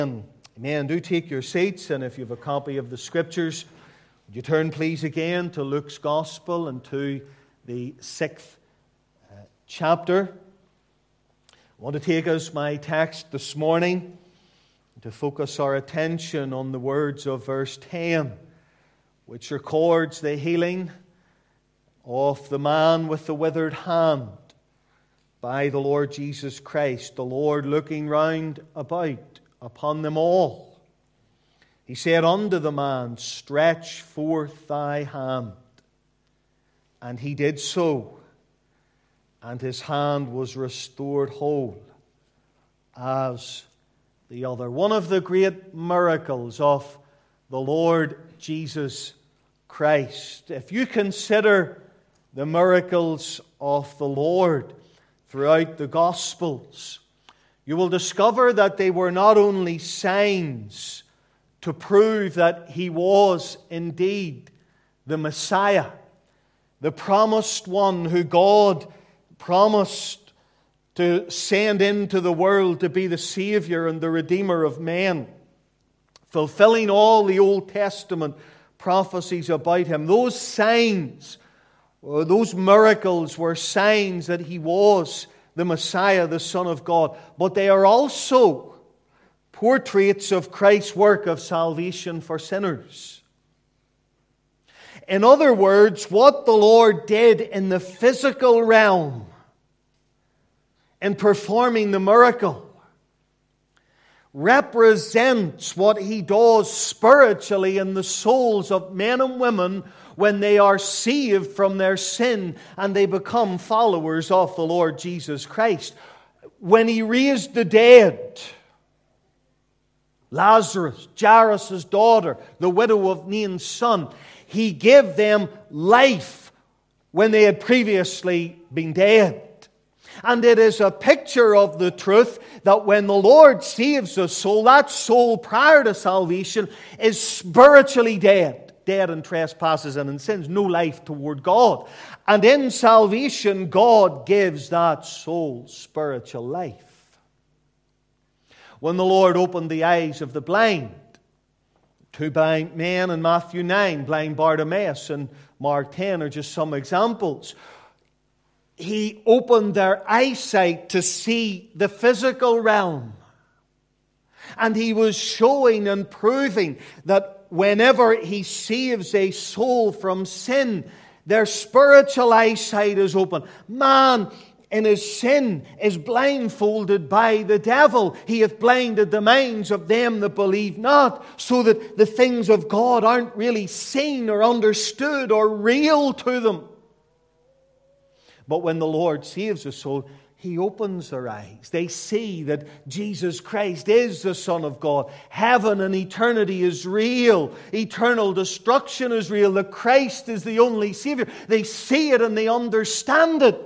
Amen. Do take your seats, and if you have a copy of the Scriptures, would you turn please again to Luke's Gospel and to the 6th chapter. I want to take as my text this morning to focus our attention on the words of verse 10, which records the healing of the man with the withered hand by the Lord Jesus Christ, the Lord looking round about upon them all. He said unto the man, "Stretch forth thy hand." And he did so, and his hand was restored whole as the other. One of the great miracles of the Lord Jesus Christ. If you consider the miracles of the Lord throughout the Gospels, you will discover that they were not only signs to prove that He was indeed the Messiah, the promised one who God promised to send into the world to be the Savior and the Redeemer of men, fulfilling all the Old Testament prophecies about Him. Those signs, or those miracles, were signs that He was the Messiah, the Son of God. But they are also portraits of Christ's work of salvation for sinners. In other words, what the Lord did in the physical realm in performing the miracle represents what He does spiritually in the souls of men and women when they are saved from their sin and they become followers of the Lord Jesus Christ. When He raised the dead, Lazarus, Jairus' daughter, the widow of Nain's son, He gave them life when they had previously been dead. And it is a picture of the truth that when the Lord saves a soul, that soul prior to salvation is spiritually dead. Dead in trespasses and in sins, no life toward God. And in salvation, God gives that soul spiritual life. When the Lord opened the eyes of the blind, two blind men in Matthew 9, blind Bartimaeus and Mark 10 are just some examples. He opened their eyesight to see the physical realm. And He was showing and proving that whenever He saves a soul from sin, their spiritual eyesight is open. Man in his sin is blindfolded by the devil. He hath blinded the minds of them that believe not, so that the things of God aren't really seen or understood or real to them. But when the Lord saves a soul, He opens their eyes. They see that Jesus Christ is the Son of God. Heaven and eternity is real. Eternal destruction is real. That Christ is the only Savior. They see it and they understand it.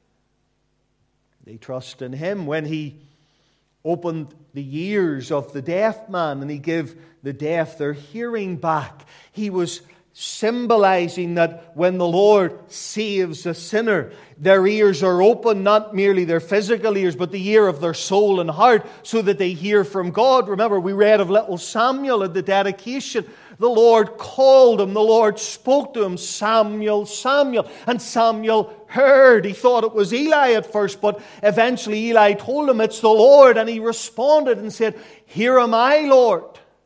They trust in Him. When He opened the ears of the deaf man and He gave the deaf their hearing back, He was symbolizing that when the Lord saves a sinner, their ears are open, not merely their physical ears, but the ear of their soul and heart, so that they hear from God. Remember, we read of little Samuel at the dedication. The Lord called him, the Lord spoke to him, "Samuel, Samuel." And Samuel heard. He thought it was Eli at first, but eventually Eli told him, "It's the Lord." And he responded and said, "Here am I, Lord.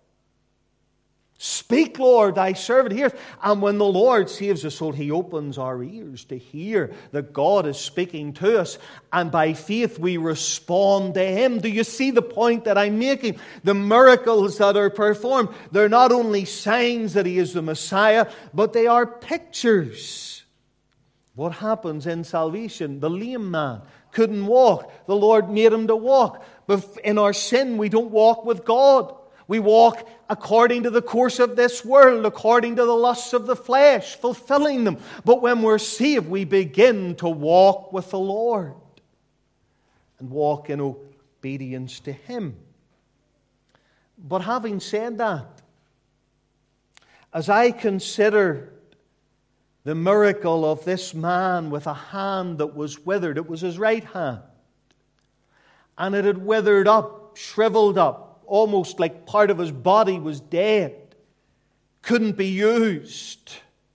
Speak, Lord, thy servant heareth." And when the Lord saves a soul, He opens our ears to hear that God is speaking to us. And by faith we respond to Him. Do you see the point that I'm making? The miracles that are performed, they're not only signs that He is the Messiah, but they are pictures. What happens in salvation? The lame man couldn't walk. The Lord made him to walk. But in our sin, we don't walk with God. We walk according to the course of this world, according to the lusts of the flesh, fulfilling them. But when we're saved, we begin to walk with the Lord and walk in obedience to Him. But having said that, as I consider the miracle of this man with a hand that was withered, it was his right hand, and it had withered up, shriveled up, almost like part of his body was dead, couldn't be used,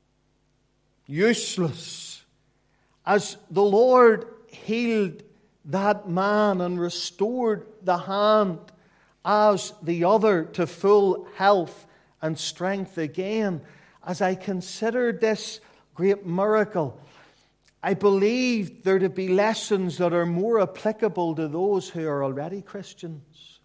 useless. As the Lord healed that man and restored the hand as the other to full health and strength again, as I considered this great miracle, I believe there to be lessons that are more applicable to those who are already Christians.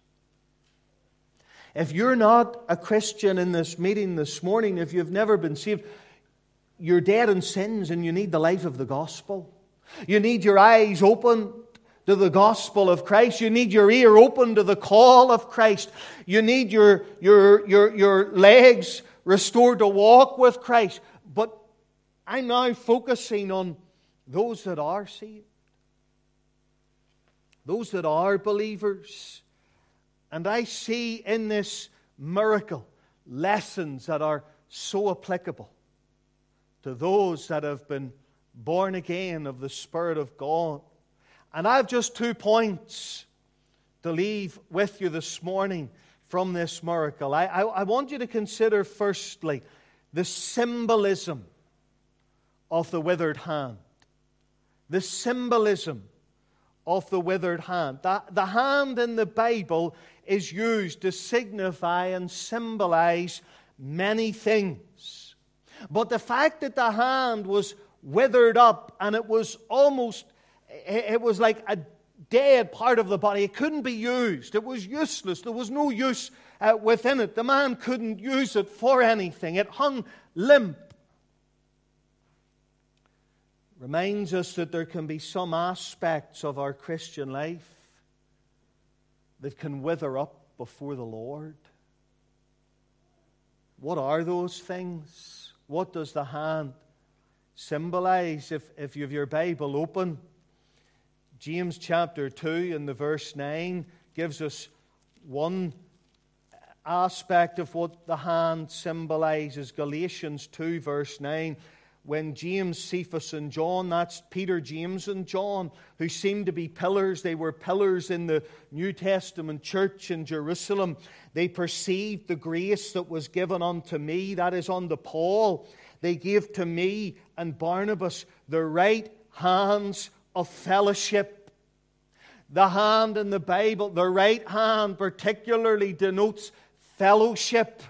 If you're not a Christian in this meeting this morning, if you've never been saved, you're dead in sins and you need the life of the gospel. You need your eyes open to the gospel of Christ. You need your ear open to the call of Christ. You need your legs restored to walk with Christ. But I'm now focusing on those that are saved, those that are believers. And I see in this miracle lessons that are so applicable to those that have been born again of the Spirit of God. And I have just 2 points to leave with you this morning from this miracle. I want you to consider, firstly, the symbolism of the withered hand. The symbolism of the withered hand. The hand in the Bible is used to signify and symbolize many things. But the fact that the hand was withered up and it was like a dead part of the body. It couldn't be used. It was useless. There was no use within it. The man couldn't use it for anything. It hung limp. Reminds us that there can be some aspects of our Christian life that can wither up before the Lord. What are those things? What does the hand symbolize? If you have your Bible open, James chapter 2 and the verse 9 gives us one aspect of what the hand symbolizes. Galatians 2 verse 9, when James, Cephas and John, that's Peter, James and John, who seemed to be pillars, they were pillars in the New Testament church in Jerusalem. They perceived the grace that was given unto me, that is unto Paul. They gave to me and Barnabas the right hands of fellowship. The hand in the Bible, the right hand, particularly denotes fellowship.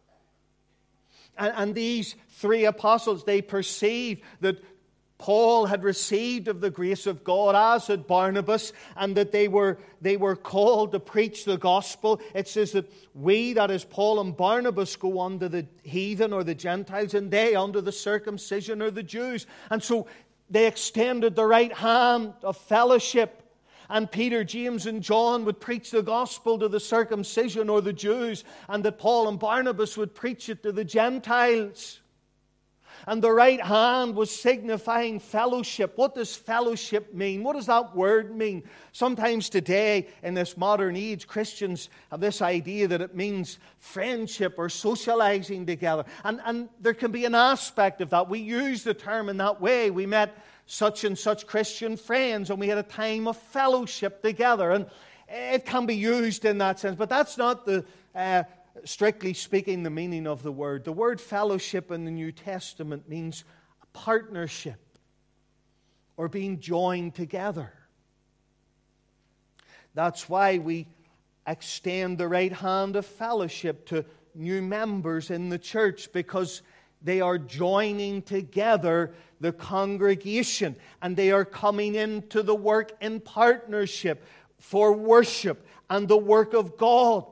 And these 3 apostles, they perceived that Paul had received of the grace of God, as had Barnabas, and that they were called to preach the gospel. It says that we, that is Paul and Barnabas, go unto the heathen or the Gentiles, and they unto the circumcision or the Jews. And so they extended the right hand of fellowship. And Peter, James, and John would preach the gospel to the circumcision or the Jews, and that Paul and Barnabas would preach it to the Gentiles. And the right hand was signifying fellowship. What does fellowship mean? What does that word mean? Sometimes today, in this modern age, Christians have this idea that it means friendship or socializing together. And there can be an aspect of that. We use the term in that way. We met such and such Christian friends, and we had a time of fellowship together. And it can be used in that sense. But that's not the strictly speaking, the meaning of the word. The word fellowship in the New Testament means a partnership or being joined together. That's why we extend the right hand of fellowship to new members in the church, because they are joining together the congregation and they are coming into the work in partnership for worship and the work of God.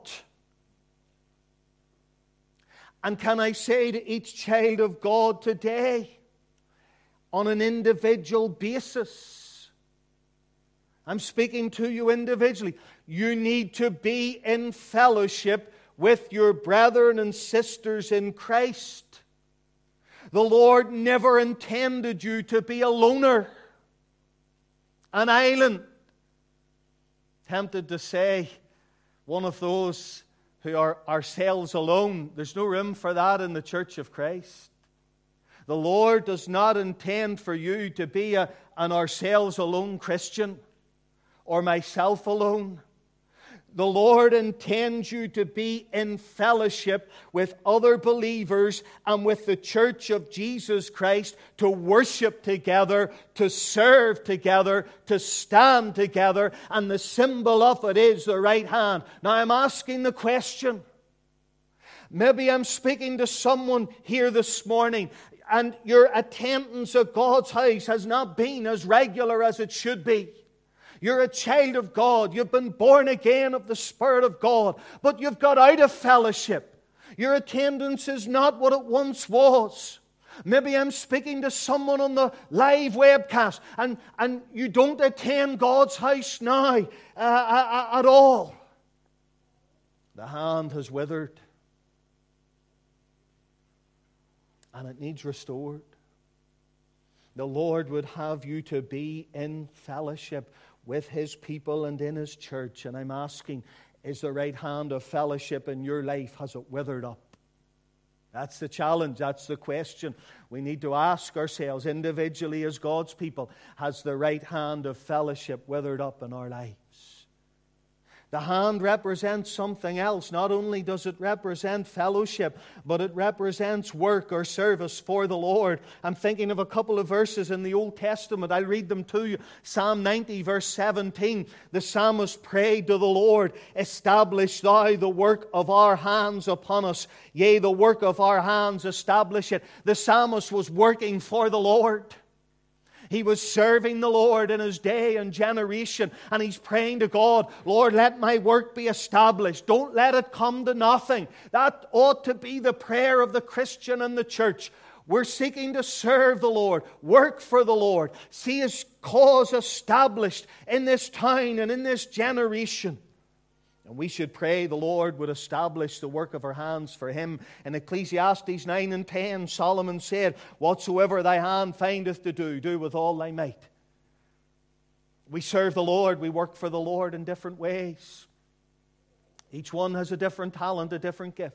And can I say to each child of God today, on an individual basis, I'm speaking to you individually, you need to be in fellowship with your brethren and sisters in Christ. The Lord never intended you to be a loner, an island. Tempted to say, one of those who are ourselves alone. There's no room for that in the church of Christ. The Lord does not intend for you to be an ourselves alone Christian or myself alone. The Lord intends you to be in fellowship with other believers and with the church of Jesus Christ, to worship together, to serve together, to stand together, and the symbol of it is the right hand. Now I'm asking the question. Maybe I'm speaking to someone here this morning, and your attendance at God's house has not been as regular as it should be. You're a child of God. You've been born again of the Spirit of God. But you've got out of fellowship. Your attendance is not what it once was. Maybe I'm speaking to someone on the live webcast, and you don't attend God's house now at all. The hand has withered. And it needs restored. The Lord would have you to be in fellowship with His people and in His church. And I'm asking, is the right hand of fellowship in your life, has it withered up? That's the challenge. That's the question we need to ask ourselves individually as God's people. Has the right hand of fellowship withered up in our lives? The hand represents something else. Not only does it represent fellowship, but it represents work or service for the Lord. I'm thinking of a couple of verses in the Old Testament. I'll read them to you. Psalm 90, verse 17. The psalmist prayed to the Lord, "Establish thou the work of our hands upon us. Yea, the work of our hands, establish it." The psalmist was working for the Lord. He was serving the Lord in his day and generation, and he's praying to God, "Lord, let my work be established. Don't let it come to nothing." That ought to be the prayer of the Christian and the church. We're seeking to serve the Lord, work for the Lord, see His cause established in this town and in this generation. And we should pray the Lord would establish the work of our hands for Him. In Ecclesiastes 9 and 10, Solomon said, "Whatsoever thy hand findeth to do, do with all thy might." We serve the Lord, we work for the Lord in different ways. Each one has a different talent, a different gift.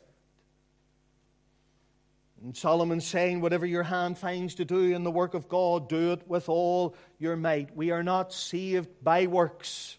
And Solomon's saying, whatever your hand finds to do in the work of God, do it with all your might. We are not saved by works,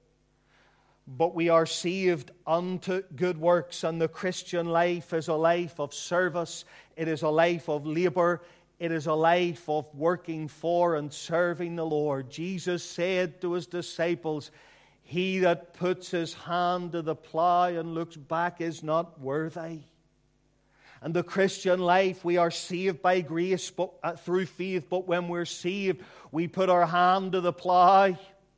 but we are saved unto good works. And the Christian life is a life of service. It is a life of labor. It is a life of working for and serving the Lord. Jesus said to His disciples, "He that puts his hand to the plough and looks back is not worthy." And the Christian life, we are saved by grace through faith, but when we're saved, we put our hand to the plough.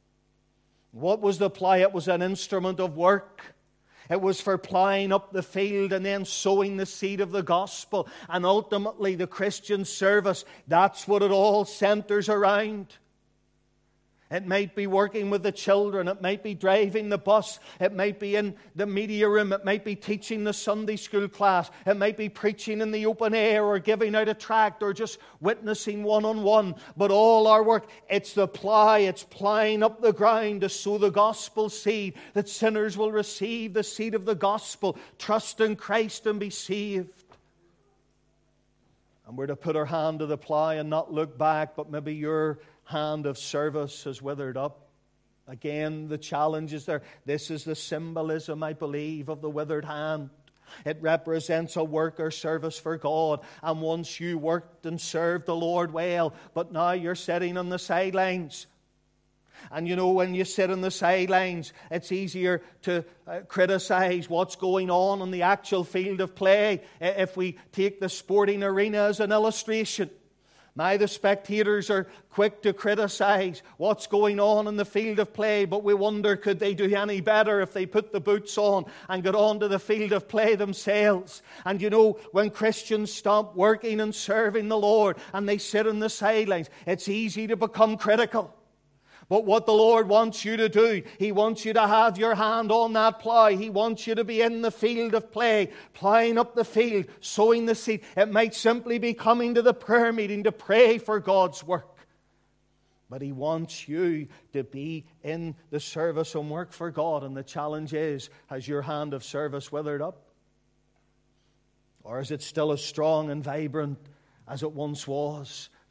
What was the plough? It was an instrument of work. It was for ploughing up the field and then sowing the seed of the gospel. And ultimately, the Christian service, that's what it all centers around. It might be working with the children. It might be driving the bus. It might be in the media room. It might be teaching the Sunday school class. It might be preaching in the open air or giving out a tract or just witnessing one-on-one. But all our work, it's the plough. It's ploughing up the ground to sow the gospel seed, that sinners will receive the seed of the gospel, trust in Christ and be saved. And we're to put our hand to the plough and not look back, but maybe your hand of service has withered up. Again, the challenge is there. This is the symbolism, I believe, of the withered hand. It represents a work or service for God. And once you worked and served the Lord well, but now you're sitting on the sidelines. And you know, when you sit on the sidelines, it's easier to criticize what's going on the actual field of play. If we take the sporting arena as an illustration, now the spectators are quick to criticize what's going on in the field of play, but we wonder, could they do any better if they put the boots on and got onto the field of play themselves? And you know, when Christians stop working and serving the Lord and they sit on the sidelines, it's easy to become critical. But what the Lord wants you to do, He wants you to have your hand on that plough. He wants you to be in the field of play, ploughing up the field, sowing the seed. It might simply be coming to the prayer meeting to pray for God's work. But He wants you to be in the service and work for God. And the challenge is, has your hand of service withered up? Or is it still as strong and vibrant as it once was?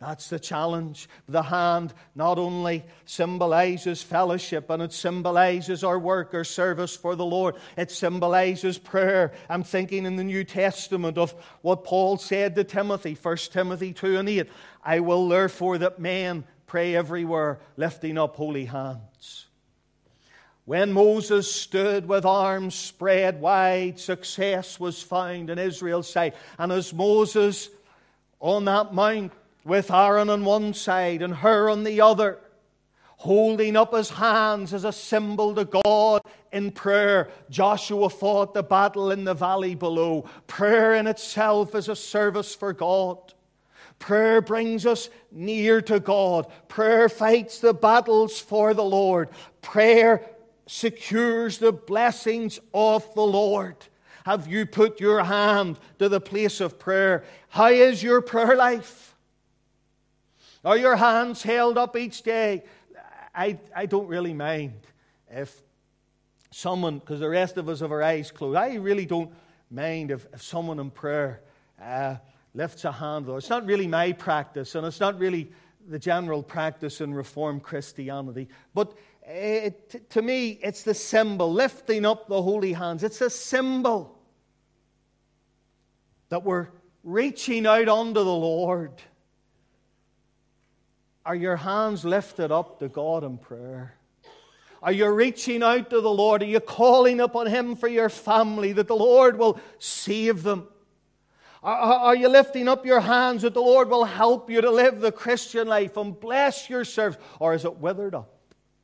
That's the challenge. The hand not only symbolizes fellowship, and it symbolizes our work, our service for the Lord. It symbolizes prayer. I'm thinking in the New Testament of what Paul said to Timothy, 1 Timothy 2:8. I will therefore that men pray everywhere, lifting up holy hands. When Moses stood with arms spread wide, success was found in Israel's sight. And as Moses on that mount, with Aaron on one side and Hur on the other, holding up his hands as a symbol to God in prayer, Joshua fought the battle in the valley below. Prayer in itself is a service for God. Prayer brings us near to God. Prayer fights the battles for the Lord. Prayer secures the blessings of the Lord. Have you put your hand to the place of prayer? How is your prayer life? Are your hands held up each day? I don't really mind if someone, because the rest of us have our eyes closed, I really don't mind if someone in prayer lifts a hand. It's not really my practice, and it's not really the general practice in Reformed Christianity. But to me, it's the symbol, lifting up the holy hands. It's a symbol that we're reaching out unto the Lord. Are your hands lifted up to God in prayer? Are you reaching out to the Lord? Are you calling upon Him for your family, that the Lord will save them? Are you lifting up your hands that the Lord will help you to live the Christian life and bless your service? Or is it withered up?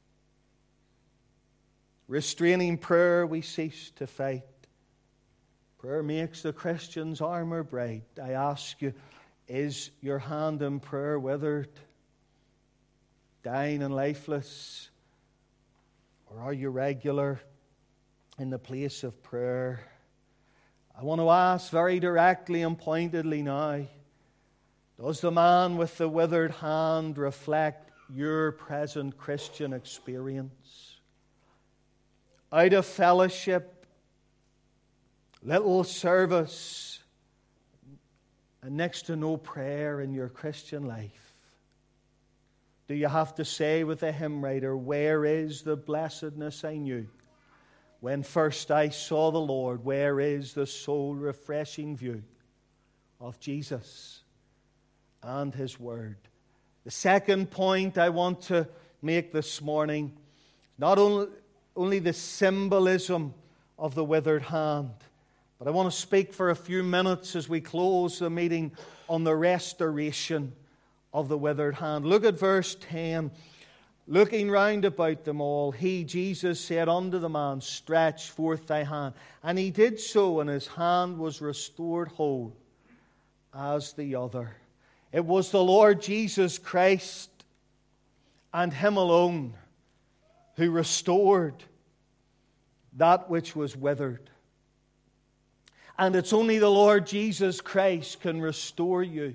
Restraining prayer, we cease to fight. Prayer makes the Christian's armor bright. I ask you, is your hand in prayer withered, dying and lifeless? Or are you regular in the place of prayer? I want to ask very directly and pointedly now, does the man with the withered hand reflect your present Christian experience? Out of fellowship, little service, and next to no prayer in your Christian life, do you have to say with the hymn writer, where is the blessedness I knew when first I saw the Lord? Where is the soul-refreshing view of Jesus and His Word? The second point I want to make this morning, not only the symbolism of the withered hand, but I want to speak for a few minutes as we close the meeting on the restoration of the withered hand. Look at verse 10. Looking round about them all, He, Jesus, said unto the man, stretch forth thy hand. And he did so, and his hand was restored whole as the other. It was the Lord Jesus Christ and Him alone who restored that which was withered. And it's only the Lord Jesus Christ can restore you.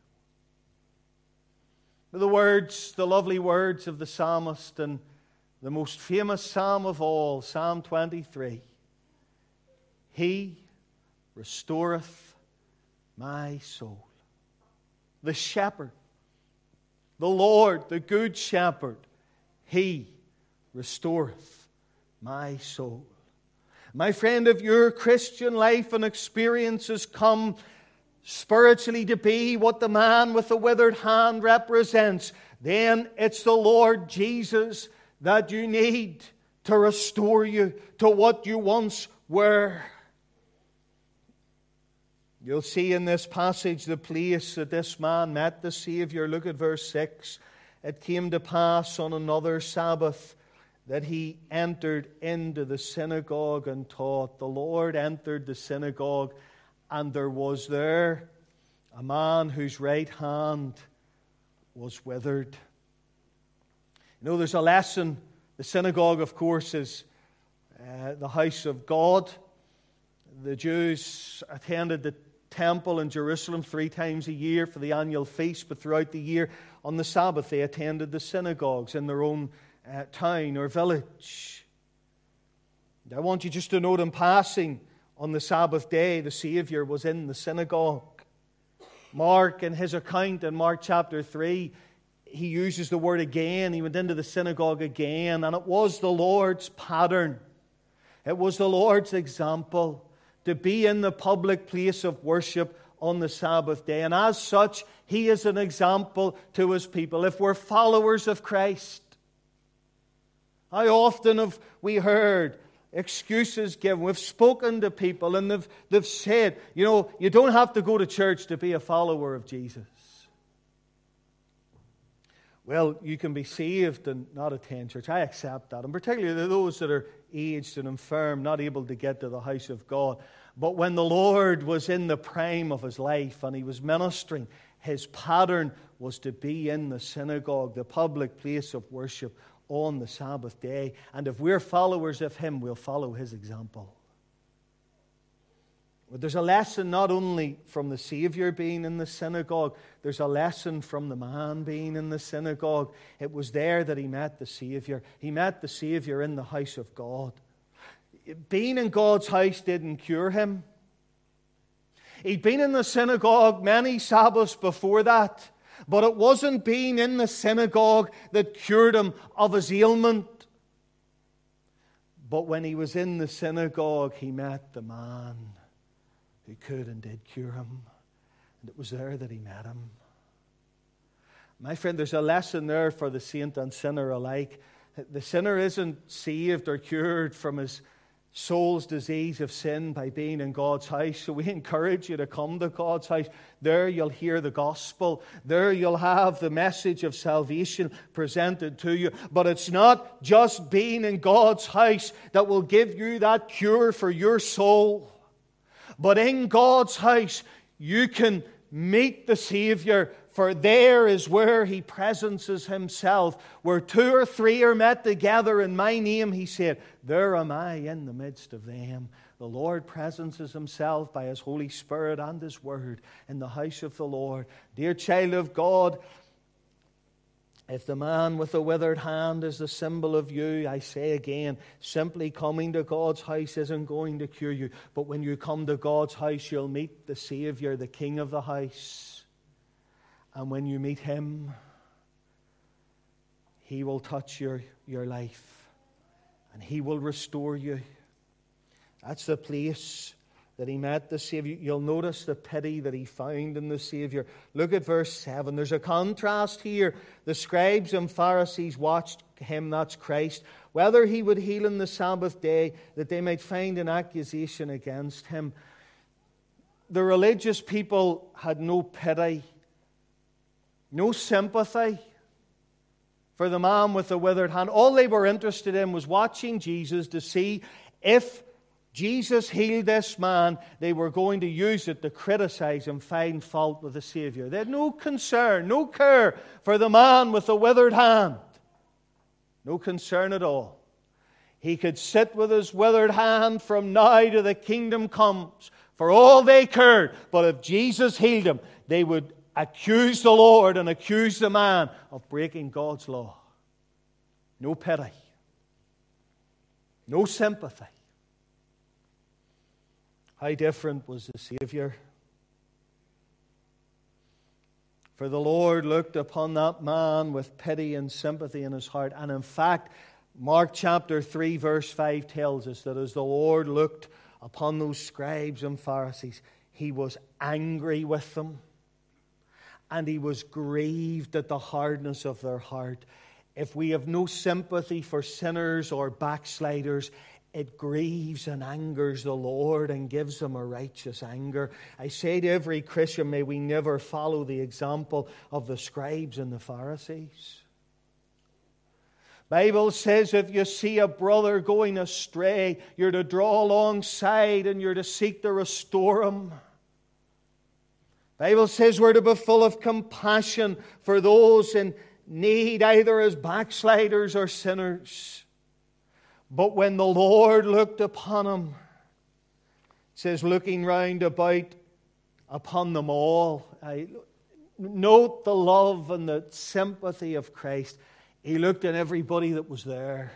The lovely words of the psalmist and the most famous psalm of all, Psalm 23. He restoreth my soul. The shepherd, the Lord, the good shepherd, He restoreth my soul. My friend, if your Christian life and experience has come spiritually to be what the man with the withered hand represents, then it's the Lord Jesus that you need to restore you to what you once were. You'll see in this passage the place that this man met the Savior. Look at verse 6. It came to pass on another Sabbath that he entered into the synagogue and taught. The Lord entered the synagogue, and there was there a man whose right hand was withered. You know, there's a lesson. The synagogue, of course, is the house of God. The Jews attended the temple in Jerusalem 3 times a year for the annual feast, but throughout the year, on the Sabbath, they attended the synagogues in their own town or village. I want you just to note in passing, on the Sabbath day, the Savior was in the synagogue. Mark, in his account in Mark chapter 3, he uses the word again. He went into the synagogue again, and it was the Lord's pattern. It was the Lord's example to be in the public place of worship on the Sabbath day. And as such, He is an example to His people. If we're followers of Christ, how often have we heard excuses given? We've spoken to people and they've said, you don't have to go to church to be a follower of Jesus. Well, you can be saved and not attend church. I accept that. And particularly those that are aged and infirm, not able to get to the house of God. But when the Lord was in the prime of His life and He was ministering, His pattern was to be in the synagogue, the public place of worship, on the Sabbath day. And if we're followers of Him, we'll follow His example. But there's a lesson not only from the Savior being in the synagogue, there's a lesson from the man being in the synagogue. It was there that he met the Savior. He met the Savior in the house of God. Being in God's house didn't cure him. He'd been in the synagogue many Sabbaths before that, but it wasn't being in the synagogue that cured him of his ailment. But when he was in the synagogue, he met the man who could and did cure him. And it was there that he met him. My friend, there's a lesson there for the saint and sinner alike. The sinner isn't saved or cured from his soul's disease of sin by being in God's house. So we encourage you to come to God's house. There you'll hear the gospel. There you'll have the message of salvation presented to you. But it's not just being in God's house that will give you that cure for your soul. But in God's house, you can meet the Savior, for there is where He presences Himself. Where 2 or 3 are met together in my name, He said, there am I in the midst of them. The Lord presences Himself by His Holy Spirit and His Word in the house of the Lord. Dear child of God, if the man with the withered hand is the symbol of you, I say again, simply coming to God's house isn't going to cure you. But when you come to God's house, you'll meet the Savior, the King of the house. And when you meet Him, He will touch your life. And He will restore you. That's the place that he met the Savior. You'll notice the pity that he found in the Savior. Look at verse 7. There's a contrast here. The scribes and Pharisees watched Him, that's Christ, whether He would heal on the Sabbath day, that they might find an accusation against Him. The religious people had no pity, no sympathy for the man with the withered hand. All they were interested in was watching Jesus to see if Jesus healed this man, they were going to use it to criticize and find fault with the Savior. They had no concern, no care for the man with the withered hand. No concern at all. He could sit with his withered hand from now to the kingdom comes, for all they cared. But if Jesus healed him, they would accuse the Lord and accuse the man of breaking God's law. No pity. No sympathy. How different was the Savior? For the Lord looked upon that man with pity and sympathy in His heart. And in fact, Mark chapter 3 verse 5 tells us that as the Lord looked upon those scribes and Pharisees, He was angry with them. And He was grieved at the hardness of their heart. If we have no sympathy for sinners or backsliders, it grieves and angers the Lord and gives Him a righteous anger. I say to every Christian, may we never follow the example of the scribes and the Pharisees. Bible says if you see a brother going astray, you're to draw alongside and you're to seek to restore him. Bible says we're to be full of compassion for those in need, either as backsliders or sinners. But when the Lord looked upon him, it says, looking round about upon them all, note the love and the sympathy of Christ. He looked at everybody that was there.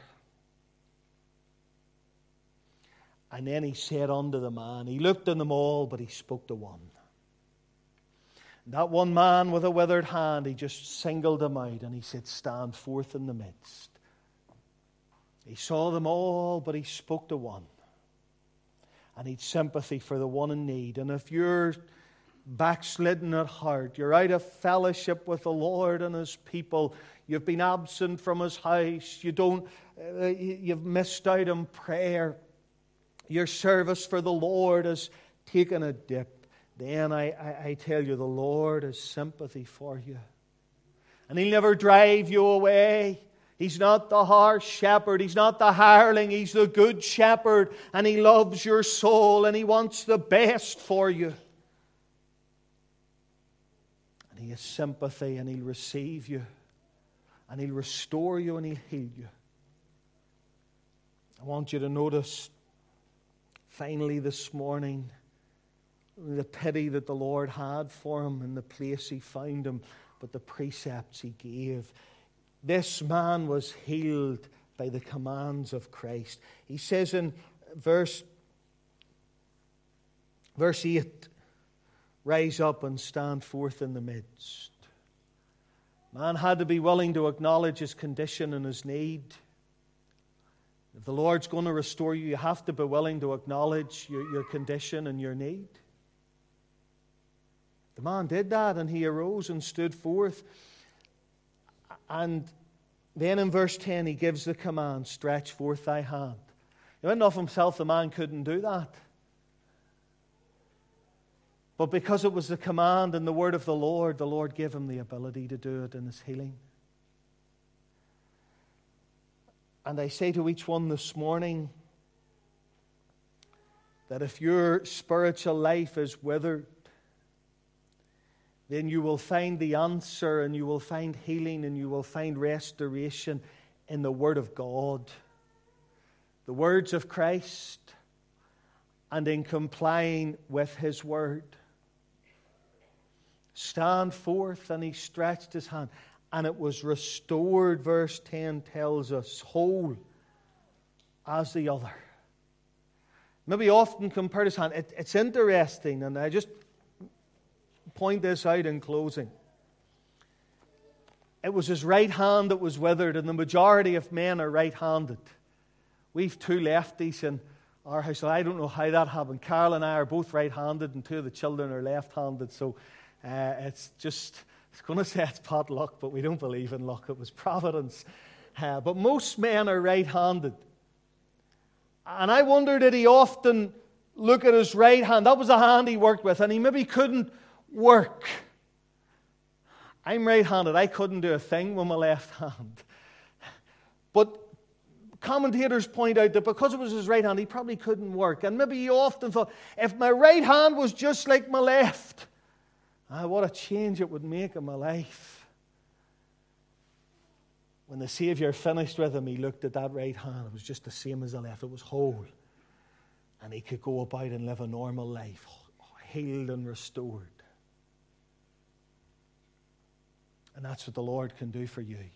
And then He said unto the man, He looked on them all, but He spoke to one. That one man with a withered hand, he just singled him out and he said, stand forth in the midst. He saw them all, but he spoke to one. And he'd sympathy for the one in need. And if you're backslidden at heart, you're out of fellowship with the Lord and His people, you've been absent from His house, you've missed out on prayer, your service for the Lord has taken a dip, then I tell you, the Lord has sympathy for you. And He'll never drive you away. He's not the harsh shepherd. He's not the hireling. He's the good shepherd. And He loves your soul and He wants the best for you. And He has sympathy and He'll receive you. And He'll restore you and He'll heal you. I want you to notice, finally this morning, the pity that the Lord had for him and the place He found him, but the precepts He gave. This man was healed by the commands of Christ. He says in verse 8, rise up and stand forth in the midst. Man had to be willing to acknowledge his condition and his need. If the Lord's going to restore you, you have to be willing to acknowledge your condition and your need. The man did that, and he arose and stood forth. And then in verse 10, he gives the command, stretch forth thy hand. Now, in and of himself, the man couldn't do that. But because it was the command and the word of the Lord gave him the ability to do it in his healing. And I say to each one this morning that if your spiritual life is withered, then you will find the answer and you will find healing and you will find restoration in the Word of God, the words of Christ, and in complying with His Word. Stand forth, and he stretched his hand, and it was restored, verse 10 tells us, whole as the other. Maybe often compared his hand. It's interesting, and I just point this out in closing. It was his right hand that was withered, and the majority of men are right-handed. We've two lefties in our house. I don't know how that happened. Carol and I are both right-handed, and two of the children are left-handed. So it's going to say it's pot luck, but we don't believe in luck. It was providence. But most men are right-handed. And I wonder, did he often look at his right hand? That was the hand he worked with, and he maybe couldn't work. I'm right-handed. I couldn't do a thing with my left hand. But commentators point out that because it was his right hand, he probably couldn't work. And maybe he often thought, if my right hand was just like my left, what a change it would make in my life. When the Savior finished with him, he looked at that right hand. It was just the same as the left. It was whole. And he could go about and live a normal life, healed and restored. And that's what the Lord can do for you.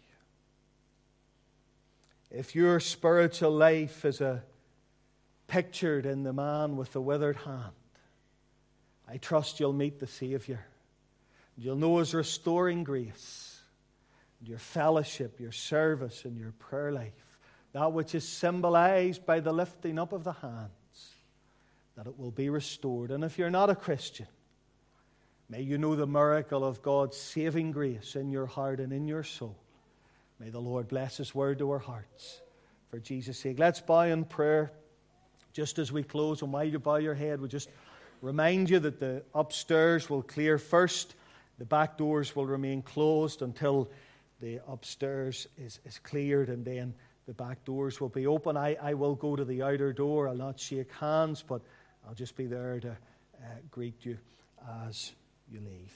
If your spiritual life is pictured in the man with the withered hand, I trust you'll meet the Savior. You'll know His restoring grace, your fellowship, your service, and your prayer life, that which is symbolized by the lifting up of the hands, that it will be restored. And if you're not a Christian, may you know the miracle of God's saving grace in your heart and in your soul. May the Lord bless His word to our hearts for Jesus' sake. Let's bow in prayer just as we close. And while you bow your head, we'll just remind you that the upstairs will clear first. The back doors will remain closed until the upstairs is cleared, and then the back doors will be open. I will go to the outer door. I'll not shake hands, but I'll just be there to greet you as you leave.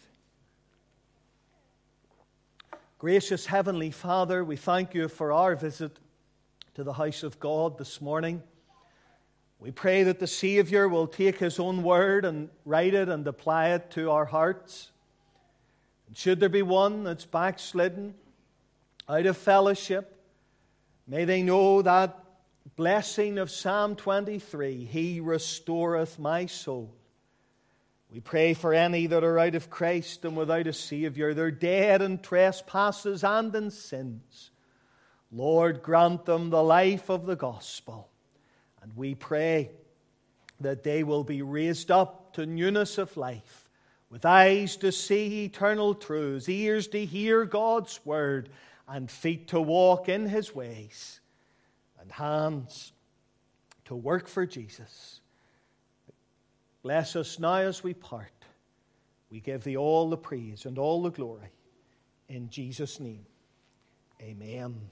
Gracious Heavenly Father, we thank You for our visit to the house of God this morning. We pray that the Savior will take His own word and write it and apply it to our hearts. And should there be one that's backslidden, out of fellowship, may they know that blessing of Psalm 23, He restoreth my soul. We pray for any that are out of Christ and without a Savior. They're dead in trespasses and in sins. Lord, grant them the life of the gospel. And we pray that they will be raised up to newness of life, with eyes to see eternal truths, ears to hear God's word, and feet to walk in His ways, and hands to work for Jesus. Bless us now as we part. We give Thee all the praise and all the glory. In Jesus' name, amen.